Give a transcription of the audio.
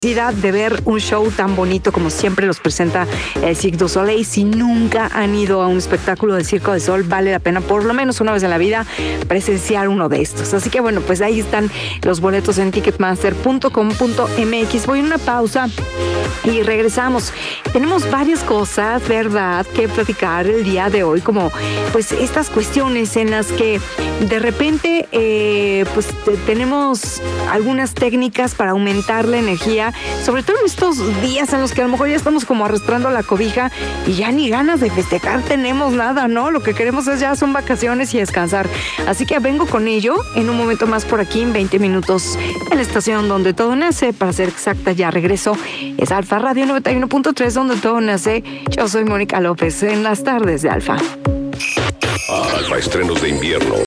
De ver un show tan bonito como siempre los presenta el Cirque du Soleil. Si nunca han ido a un espectáculo de Circo del Sol, vale la pena por lo menos una vez en la vida presenciar uno de estos. Así que bueno, pues ahí están los boletos en ticketmaster.com.mx. Voy a una pausa y regresamos. Tenemos varias cosas, ¿verdad?, que platicar el día de hoy, como pues estas cuestiones en las que de repente pues tenemos algunas técnicas para aumentar la energía, sobre todo en estos días en los que a lo mejor ya estamos como arrastrando la cobija y ya ni ganas de festejar tenemos nada, ¿no? Lo que queremos es ya son vacaciones y descansar. Así que vengo con ello en un momento más por aquí, en 20 minutos, en la estación donde todo nace. Para ser exacta, ya regreso. Es Alfa Radio 91.3, donde todo nace. Yo soy Mónica López, en las tardes de Alfa. Alfa Estrenos de Invierno